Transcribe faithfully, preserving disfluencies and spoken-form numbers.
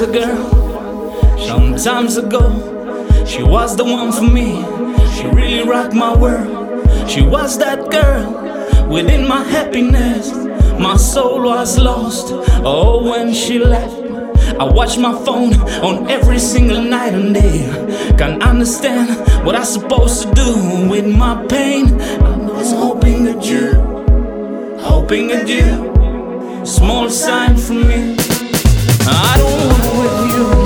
was a girl, some times ago. She was the one for me, she really rocked my world. She was that girl, within my happiness, my soul was lost. Oh, when she left, I watch my phone on every single night and day. Can't understand what I'm supposed to do with my pain. I was hoping that you, hoping that you, small sign from me. I don't want with you.